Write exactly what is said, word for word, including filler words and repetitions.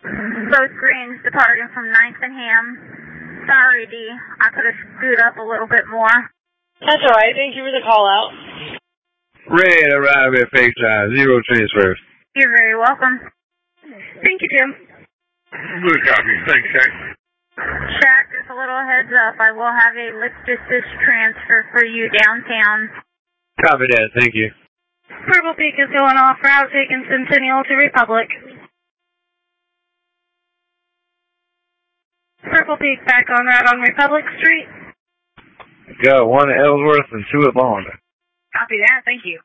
Both greens departing from ninth and Ham. Sorry, D. I could have screwed up a little bit more. That's alright. Thank you for the call out. Red arrive at FaceTime. Zero transfer. You're very welcome. Thank you, Tim. Good copy. Thanks, Shaq. Shaq, just a little heads up. I will have a lift assist transfer for you downtown. Copy that. Thank you. Purple Peak is going off route taking Centennial to Republic. Purple Peak back on route on Republic Street. Got one at Ellsworth and two at Bond. Copy that. Thank you.